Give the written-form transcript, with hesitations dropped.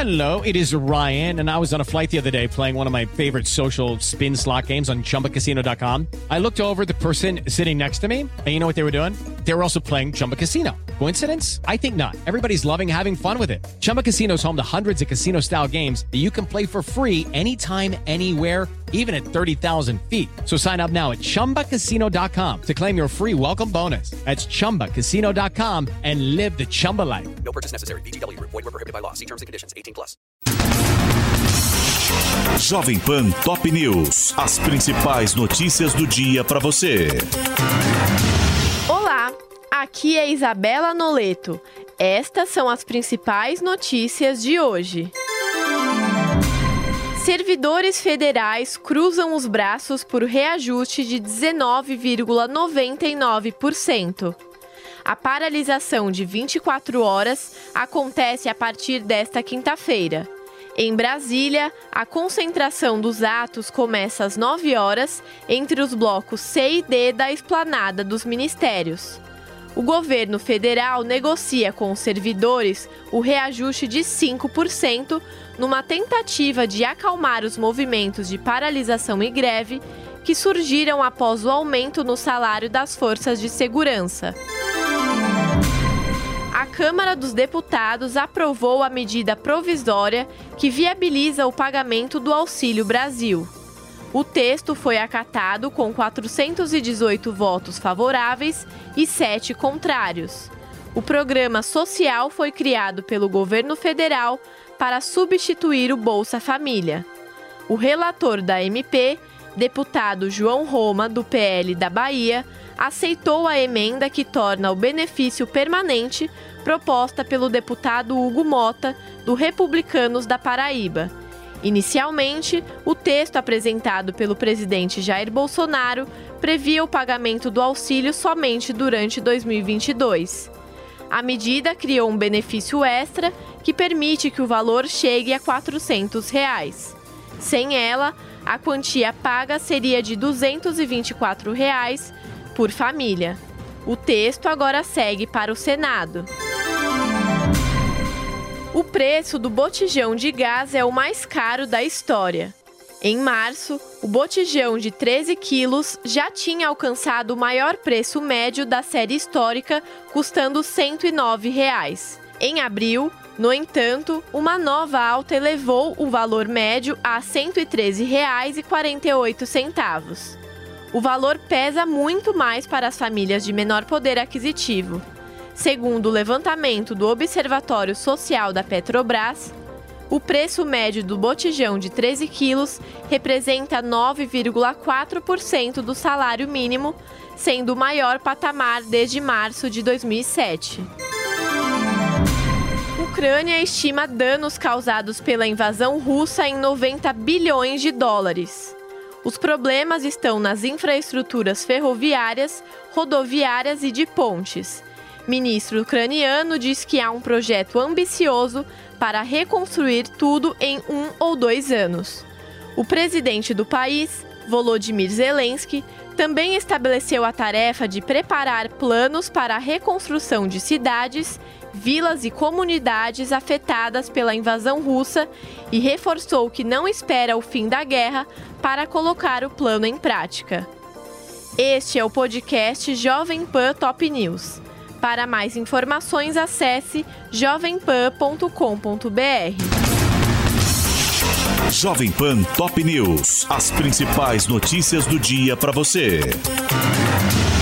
Hello, it is Ryan, and I was on a flight the other day playing one of my favorite social spin slot games on ChumbaCasino.com. I looked over at the person sitting next to me, and you know what they were doing? They were also playing Chumba Casino. Coincidence? I think not. Everybody's loving having fun with it. Chumba Casino is home to hundreds of casino-style games that you can play for free anytime, anywhere, even at 30,000 feet. So sign up now at ChumbaCasino.com to claim your free welcome bonus. That's ChumbaCasino.com and live the Chumba life. No purchase necessary. VGW. Void were prohibited by law. See terms and conditions. 18+. Jovem Pan Top News. As principais notícias do dia para você. Olá, aqui é Isabela Noleto. Estas são as principais notícias de hoje. Servidores federais cruzam os braços por reajuste de 19,99%. A paralisação de 24 horas acontece a partir desta quinta-feira. Em Brasília, a concentração dos atos começa às 9 horas entre os blocos C e D da esplanada dos ministérios. O governo federal negocia com os servidores o reajuste de 5% numa tentativa de acalmar os movimentos de paralisação e greve que surgiram após o aumento no salário das forças de segurança. A Câmara dos Deputados aprovou a medida provisória que viabiliza o pagamento do Auxílio Brasil. O texto foi acatado com 418 votos favoráveis e 7 contrários. O programa social foi criado pelo governo federal para substituir o Bolsa Família. O relator da MP, deputado João Roma, do PL da Bahia, aceitou a emenda que torna o benefício permanente proposta pelo deputado Hugo Mota, do Republicanos da Paraíba. Inicialmente, o texto apresentado pelo presidente Jair Bolsonaro previa o pagamento do auxílio somente durante 2022. A medida criou um benefício extra que permite que o valor chegue a R$ 400. Sem ela, a quantia paga seria de R$ 224 por família. O texto agora segue para o Senado. O preço do botijão de gás é o mais caro da história. Em março, o botijão de 13 quilos já tinha alcançado o maior preço médio da série histórica, custando R$ 109. Em abril, no entanto, uma nova alta elevou o valor médio a R$ 113,48. O valor pesa muito mais para as famílias de menor poder aquisitivo. Segundo o levantamento do Observatório Social da Petrobras, o preço médio do botijão de 13 quilos representa 9,4% do salário mínimo, sendo o maior patamar desde março de 2007. Ucrânia estima danos causados pela invasão russa em 90 bilhões de dólares. Os problemas estão nas infraestruturas ferroviárias, rodoviárias e de pontes. Ministro ucraniano diz que há um projeto ambicioso para reconstruir tudo em 1 ou 2 anos. O presidente do país, Volodymyr Zelensky, também estabeleceu a tarefa de preparar planos para a reconstrução de cidades, vilas e comunidades afetadas pela invasão russa e reforçou que não espera o fim da guerra para colocar o plano em prática. Este é o podcast Jovem Pan Top News. Para mais informações, acesse jovempan.com.br. Jovem Pan Top News. As principais notícias do dia para você.